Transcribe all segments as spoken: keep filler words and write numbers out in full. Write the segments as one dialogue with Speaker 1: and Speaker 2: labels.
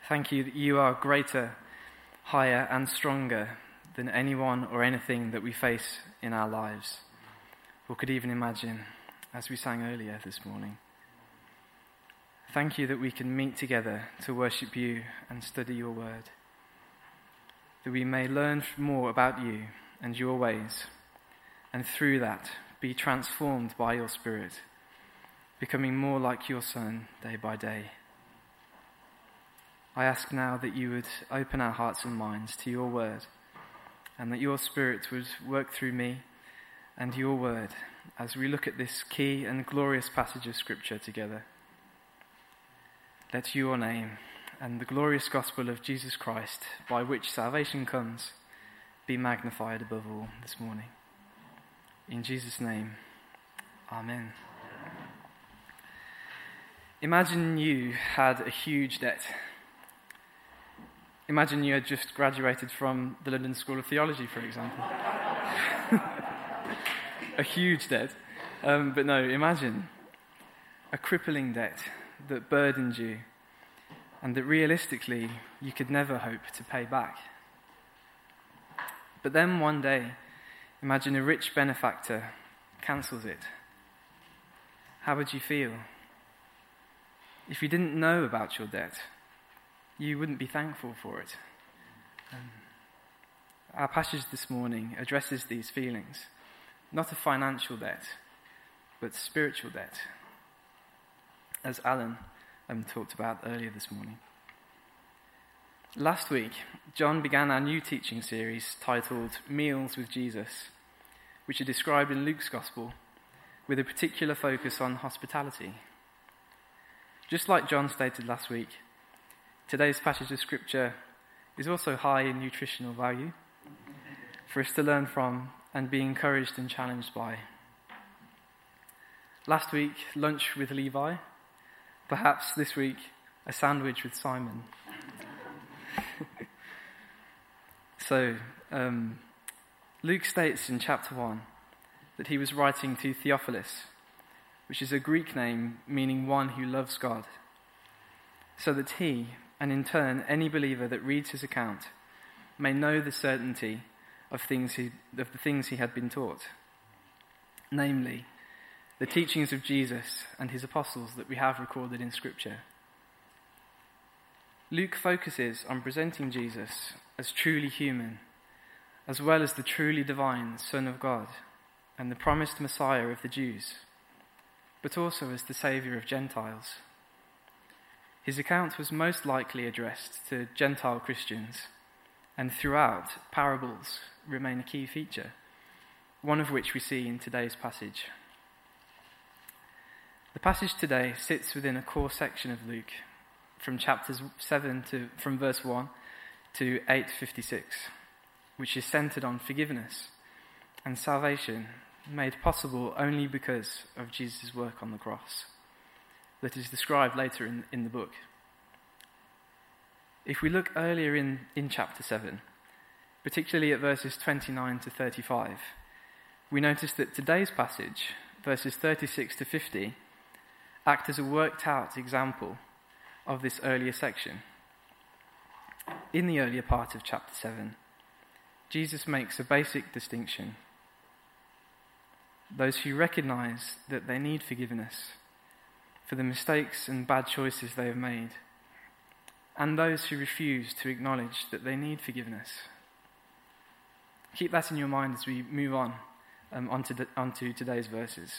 Speaker 1: Thank you that you are greater, higher and stronger than anyone or anything that we face in our lives, or could even imagine, as we sang earlier this morning. Thank you that we can meet together to worship you and study your word, that we may learn more about you and your ways, and through that be transformed by your Spirit, becoming more like your Son day by day. I ask now that you would open our hearts and minds to your word, and that your Spirit would work through me and your word as we look at this key and glorious passage of Scripture together. Let your name and the glorious gospel of Jesus Christ, by which salvation comes, be magnified above all this morning. In Jesus' name, amen. Imagine you had a huge debt. Imagine you had just graduated from the London School of Theology, for example. A huge debt. Um, but no, imagine a crippling debt that burdened you and that realistically you could never hope to pay back. But then one day, imagine a rich benefactor cancels it. How would you feel? If you didn't know about your debt, you wouldn't be thankful for it. Um, our passage this morning addresses these feelings, not a financial debt, but spiritual debt, as Alan um, talked about earlier this morning. Last week, John began our new teaching series titled Meals with Jesus, which are described in Luke's Gospel with a particular focus on hospitality. Just like John stated last week, today's passage of Scripture is also high in nutritional value for us to learn from and be encouraged and challenged by. Last week, lunch with Levi. Perhaps this week, a sandwich with Simon. so, um, Luke states in chapter one that he was writing to Theophilus, which is a Greek name meaning one who loves God, so that he, and in turn any believer that reads his account, may know the certainty of things he, of the things he had been taught, namely, the teachings of Jesus and his apostles that we have recorded in Scripture. Luke focuses on presenting Jesus as truly human, as well as the truly divine Son of God and the promised Messiah of the Jews, but also as the Saviour of Gentiles. His account was most likely addressed to Gentile Christians, and throughout, parables remain a key feature, one of which we see in today's passage. The passage today sits within a core section of Luke, from chapters seven to from verse one to eight fifty-six, which is centered on forgiveness and salvation made possible only because of Jesus' work on the cross, that is described later in, in the book. If we look earlier in, in chapter seven, particularly at verses twenty-nine to thirty-five, we notice that today's passage, verses thirty-six to fifty, act as a worked-out example of this earlier section. In the earlier part of chapter seven, Jesus makes a basic distinction. Those who recognize that they need forgiveness for the mistakes and bad choices they have made, and those who refuse to acknowledge that they need forgiveness. Keep that in your mind as we move on um, onto, the, onto today's verses.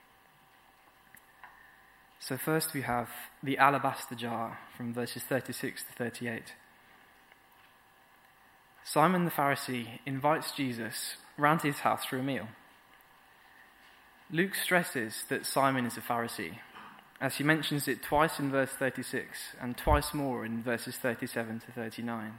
Speaker 1: So first we have the alabaster jar from verses thirty-six to thirty-eight. Simon the Pharisee invites Jesus round to his house for a meal. Luke stresses that Simon is a Pharisee, as he mentions it twice in verse thirty-six and twice more in verses thirty-seven to thirty-nine.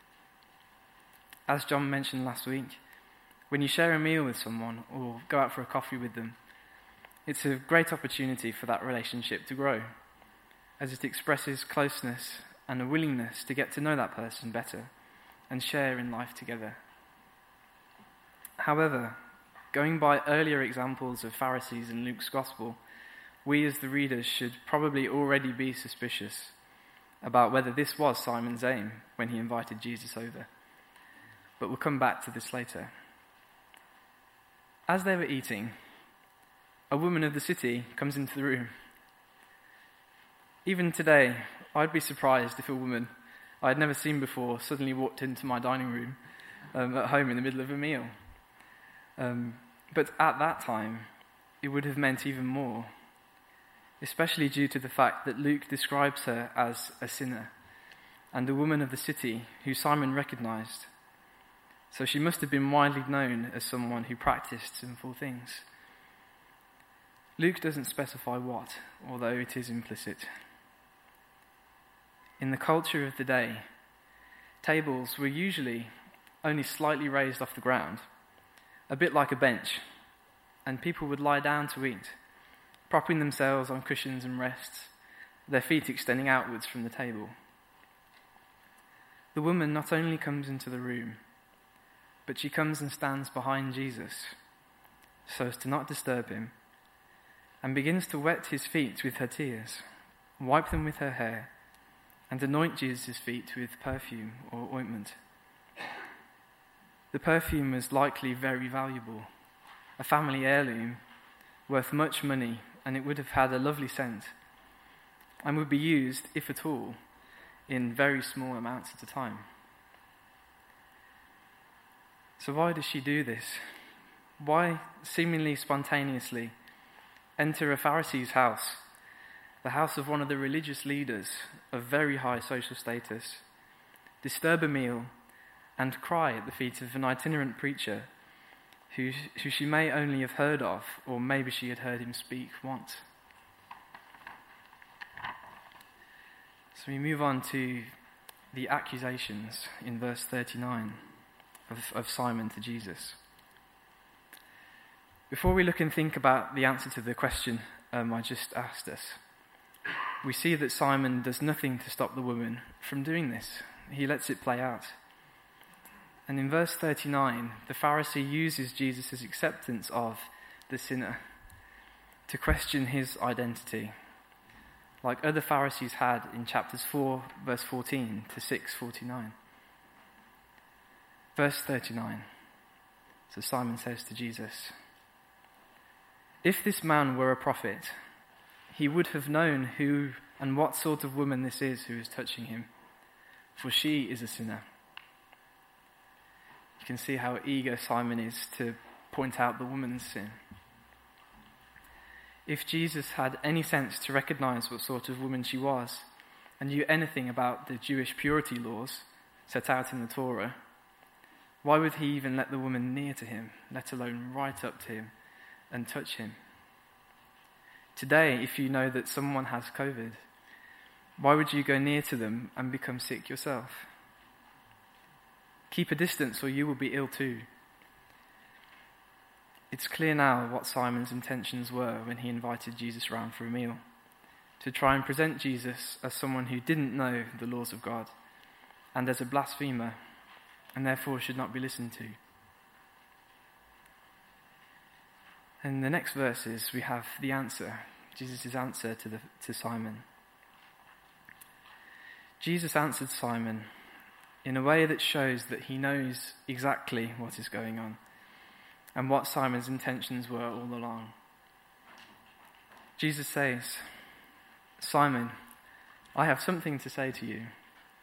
Speaker 1: As John mentioned last week, when you share a meal with someone or go out for a coffee with them, it's a great opportunity for that relationship to grow, as it expresses closeness and a willingness to get to know that person better and share in life together. However, going by earlier examples of Pharisees in Luke's Gospel, we as the readers should probably already be suspicious about whether this was Simon's aim when he invited Jesus over. But we'll come back to this later. As they were eating, a woman of the city comes into the room. Even today, I'd be surprised if a woman I'd never seen before suddenly walked into my dining room um, at home in the middle of a meal. Um, but at that time, it would have meant even more, especially due to the fact that Luke describes her as a sinner and a woman of the city who Simon recognized. So she must have been widely known as someone who practiced sinful things. Luke doesn't specify what, although it is implicit. In the culture of the day, tables were usually only slightly raised off the ground, a bit like a bench, and people would lie down to eat, propping themselves on cushions and rests, their feet extending outwards from the table. The woman not only comes into the room, but she comes and stands behind Jesus, so as to not disturb him, and begins to wet his feet with her tears, wipe them with her hair, and anoint Jesus' feet with perfume or ointment. The perfume was likely very valuable, a family heirloom worth much money, and it would have had a lovely scent, and would be used, if at all, in very small amounts at a time. So why does she do this? Why, seemingly spontaneously, enter a Pharisee's house, the house of one of the religious leaders of very high social status, disturb a meal, and cry at the feet of an itinerant preacher who, who she may only have heard of, or maybe she had heard him speak once? So we move on to the accusations in verse thirty-nine of, of Simon to Jesus. Before we look and think about the answer to the question um, I just asked us, we see that Simon does nothing to stop the woman from doing this. He lets it play out. And in verse thirty-nine, the Pharisee uses Jesus' acceptance of the sinner to question his identity, like other Pharisees had in chapters four, verse fourteen to six forty-nine. Verse thirty-nine. So Simon says to Jesus, "If this man were a prophet, he would have known who and what sort of woman this is who is touching him, for she is a sinner." You can see how eager Simon is to point out the woman's sin. If Jesus had any sense to recognize what sort of woman she was, and knew anything about the Jewish purity laws set out in the Torah, why would he even let the woman near to him, let alone right up to him and touch him? Today, if you know that someone has COVID, why would you go near to them and become sick yourself? Keep a distance or you will be ill too. It's clear now what Simon's intentions were when he invited Jesus round for a meal, to try and present Jesus as someone who didn't know the laws of God, and as a blasphemer, and therefore should not be listened to. In the next verses, we have the answer, Jesus' answer to, the, to Simon. Jesus answered Simon in a way that shows that he knows exactly what is going on and what Simon's intentions were all along. Jesus says, "Simon, I have something to say to you."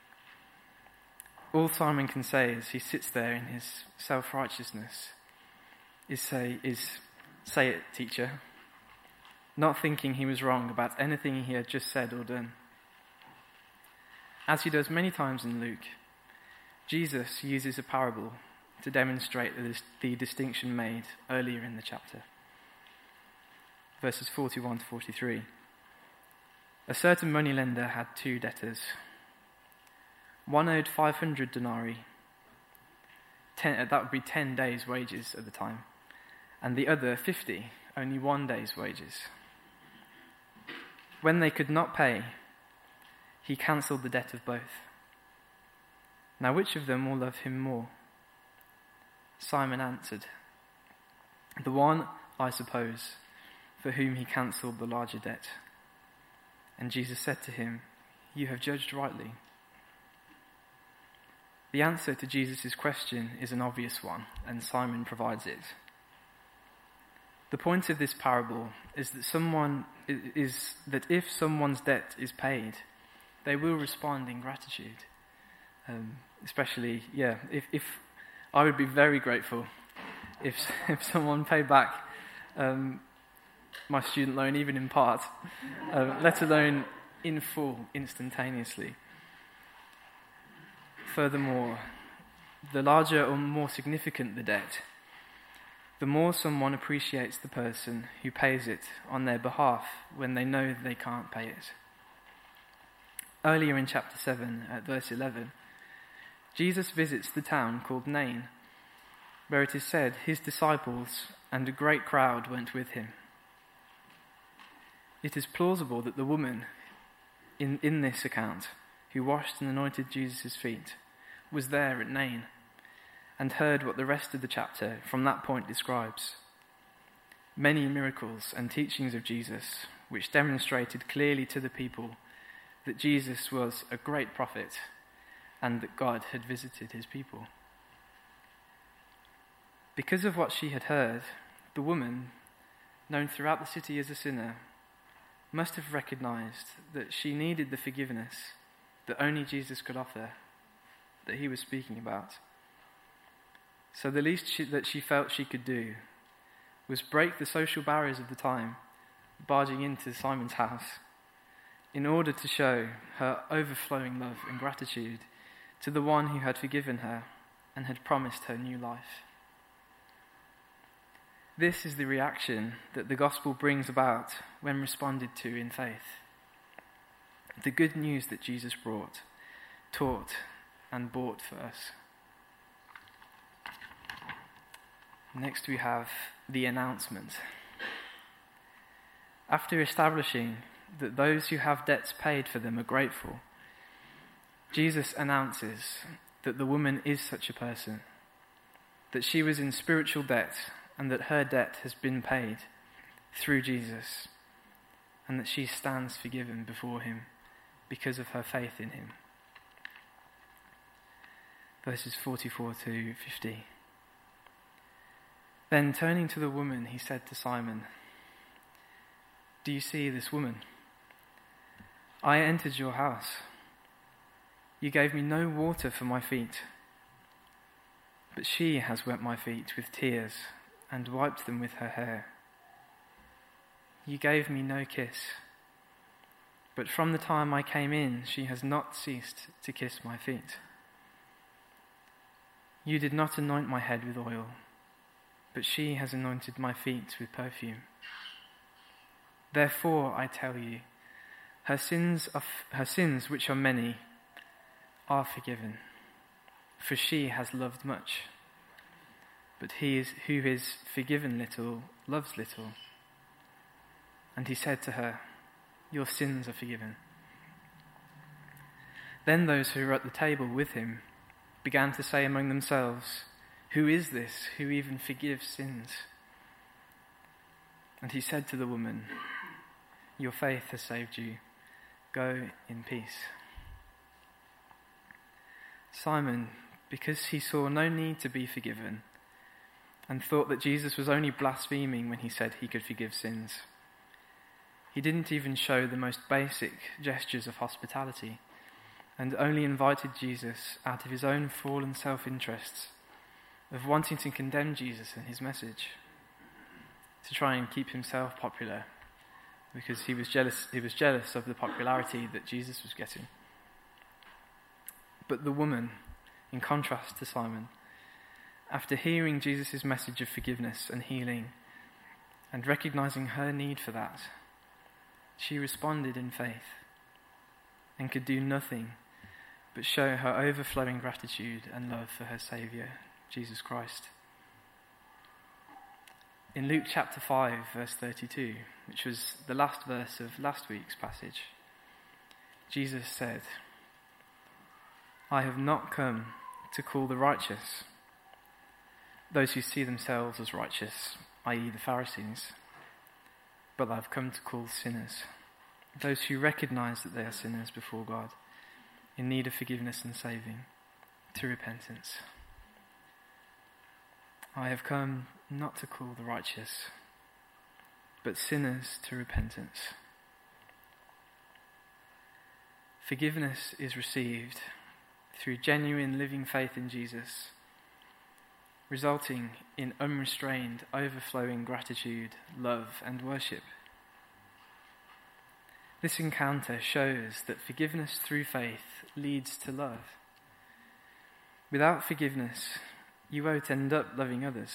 Speaker 1: All Simon can say as he sits there in his self-righteousness is say, is, "Say it, teacher," not thinking he was wrong about anything he had just said or done. As he does many times in Luke, Jesus uses a parable to demonstrate the distinction made earlier in the chapter. Verses forty-one to forty-three. A certain moneylender had two debtors. One owed five hundred denarii. Ten, that would be ten days' wages at the time. And the other fifty, only one day's wages. When they could not pay, he cancelled the debt of both. Now which of them will love him more? Simon answered, "The one, I suppose, for whom he cancelled the larger debt." And Jesus said to him, you have judged rightly." The answer to Jesus' question is an obvious one, and Simon provides it. The point of this parable is that someone is that if someone's debt is paid, they will respond in gratitude. Um, especially, yeah, if, if I would be very grateful if if someone paid back um, my student loan, even in part, uh, let alone in full, instantaneously. Furthermore, the larger or more significant the debt, the more someone appreciates the person who pays it on their behalf when they know they can't pay it. Earlier in chapter seven, at verse eleven, Jesus visits the town called Nain, where it is said his disciples and a great crowd went with him. It is plausible that the woman in, in this account who washed and anointed Jesus' feet was there at Nain and heard what the rest of the chapter from that point describes. Many miracles and teachings of Jesus, which demonstrated clearly to the people that Jesus was a great prophet and that God had visited his people. Because of what she had heard, the woman, known throughout the city as a sinner, must have recognized that she needed the forgiveness that only Jesus could offer, that he was speaking about. So the least she, that she felt she could do was break the social barriers of the time, barging into Simon's house, in order to show her overflowing love and gratitude to the one who had forgiven her and had promised her new life. This is the reaction that the gospel brings about when responded to in faith. The good news that Jesus brought, taught, and bought for us. Next we have the announcement. After establishing that those who have debts paid for them are grateful, Jesus announces that the woman is such a person, that she was in spiritual debt and that her debt has been paid through Jesus, and that she stands forgiven before him because of her faith in him. Verses forty-four to fifty. Then turning to the woman, he said to Simon, "Do you see this woman? I entered your house. You gave me no water for my feet, but she has wet my feet with tears and wiped them with her hair. You gave me no kiss, but from the time I came in, she has not ceased to kiss my feet. You did not anoint my head with oil, but she has anointed my feet with perfume. Therefore, I tell you, her sins, are, her sins, which are many, are forgiven, for she has loved much. But he is, who is forgiven little loves little." And he said to her, "Your sins are forgiven." Then those who were at the table with him began to say among themselves, "Who is this who even forgives sins?" And he said to the woman, "Your faith has saved you. Go in peace." Simon, because he saw no need to be forgiven, and thought that Jesus was only blaspheming when he said he could forgive sins, he didn't even show the most basic gestures of hospitality, and only invited Jesus out of his own fallen self-interests of wanting to condemn Jesus and his message, to try and keep himself popular, because he was jealous, he was jealous of the popularity that Jesus was getting. But the woman, in contrast to Simon, after hearing Jesus' message of forgiveness and healing, and recognizing her need for that, she responded in faith and could do nothing but show her overflowing gratitude and love for her Saviour, Jesus Christ. In Luke chapter five, verse thirty-two, which was the last verse of last week's passage, Jesus said, "I have not come to call the righteous, those who see themselves as righteous, that is the Pharisees, but I've come to call sinners, those who recognize that they are sinners before God, in need of forgiveness and saving, to repentance. I have come not to call the righteous, but sinners to repentance. Forgiveness is received through genuine living faith in Jesus, resulting in unrestrained, overflowing gratitude, love, and worship. This encounter shows that forgiveness through faith leads to love. Without forgiveness, you won't end up loving others.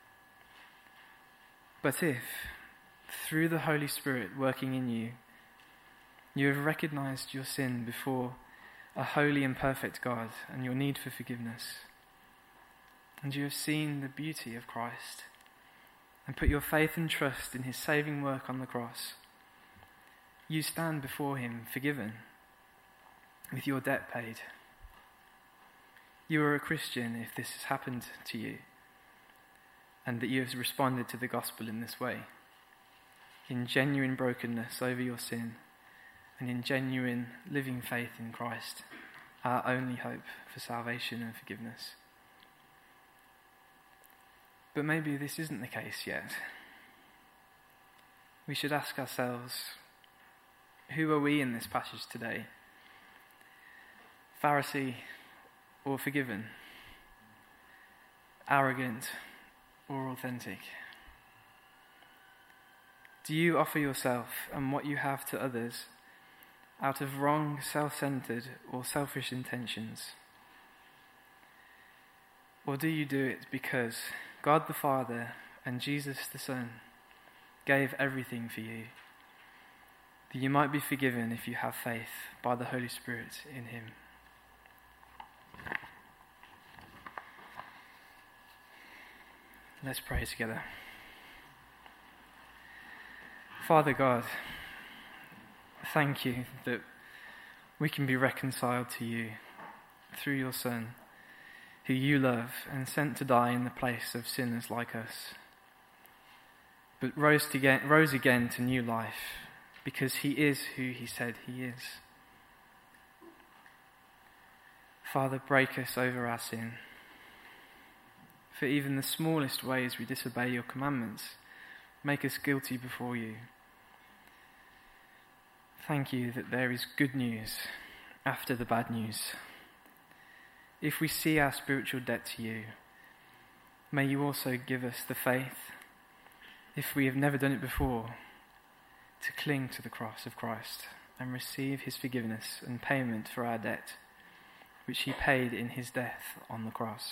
Speaker 1: But if, through the Holy Spirit working in you, you have recognized your sin before a holy and perfect God and your need for forgiveness, and you have seen the beauty of Christ and put your faith and trust in his saving work on the cross, you stand before him forgiven, with your debt paid. You are a Christian if this has happened to you, and that you have responded to the gospel in this way, in genuine brokenness over your sin, and in genuine living faith in Christ, our only hope for salvation and forgiveness. But maybe this isn't the case yet. We should ask ourselves, who are we in this passage today? Pharisee or forgiven? Arrogant or authentic? Do you offer yourself and what you have to others out of wrong, self-centered or selfish intentions? Or do you do it because God the Father and Jesus the Son gave everything for you, that you might be forgiven if you have faith by the Holy Spirit in him? Let's pray together. Father God, thank you that we can be reconciled to you through your Son, who you love and sent to die in the place of sinners like us, but rose, to get, rose again to new life because he is who he said he is. Father, break us over our sin. For even the smallest ways we disobey your commandments make us guilty before you. Thank you that there is good news after the bad news. If we see our spiritual debt to you, may you also give us the faith, if we have never done it before, to cling to the cross of Christ and receive his forgiveness and payment for our debt, which he paid in his death on the cross.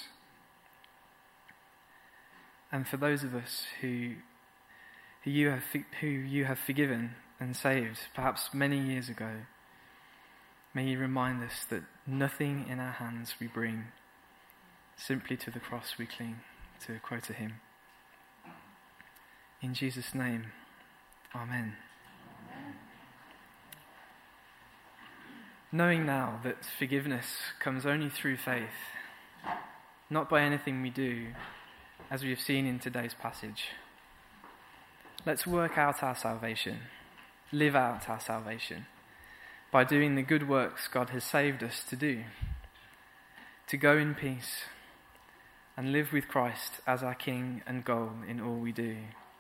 Speaker 1: And for those of us who, who, you have, who you have forgiven and saved, perhaps many years ago, may you remind us that nothing in our hands we bring, simply to the cross we cling, to quote a hymn. In Jesus' name, Amen. Amen. Knowing now that forgiveness comes only through faith, not by anything we do, as we have seen in today's passage, let's work out our salvation, live out our salvation, by doing the good works God has saved us to do, to go in peace and live with Christ as our King and goal in all we do.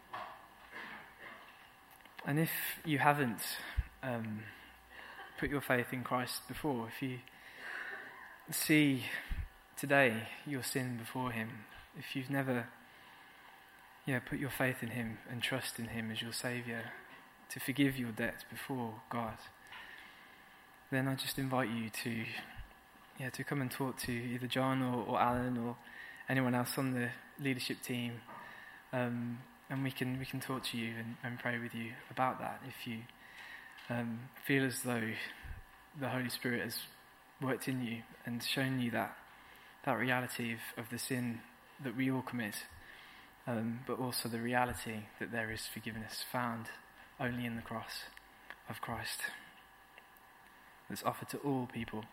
Speaker 1: And if you haven't um, put your faith in Christ before, if you see today your sin before him, if you've never yeah, put your faith in him and trust in him as your Saviour to forgive your debt before God, then I just invite you to yeah to come and talk to either John or, or Alan or anyone else on the leadership team, um, and we can we can talk to you and, and pray with you about that if you um, feel as though the Holy Spirit has worked in you and shown you that that reality of, of the sin that we all commit, um, but also the reality that there is forgiveness found only in the cross of Christ that's offered to all people.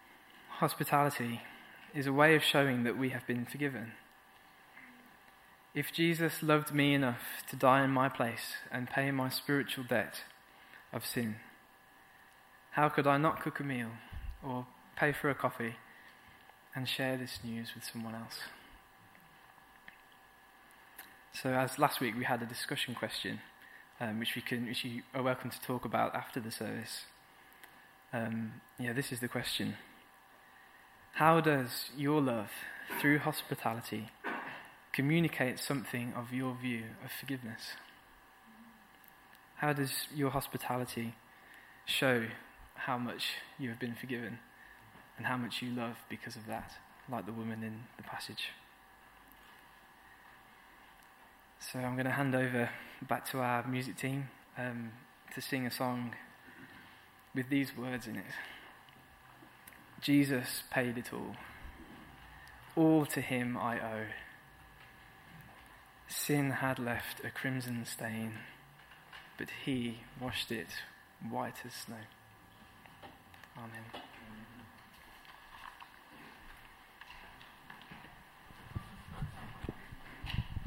Speaker 1: Hospitality is a way of showing that we have been forgiven. If Jesus loved me enough to die in my place and pay my spiritual debt of sin, how could I not cook a meal or pay for a coffee and share this news with someone else? So as last week we had a discussion question, um, which we can, which you are welcome to talk about after the service. Um, yeah, this is the question. How does your love through hospitality communicate something of your view of forgiveness? How does your hospitality show how much you have been forgiven and how much you love because of that, like the woman in the passage? So I'm going to hand over back to our music team um, to sing a song with these words in it. Jesus paid it all. All to him I owe. Sin had left a crimson stain, but he washed it white as snow.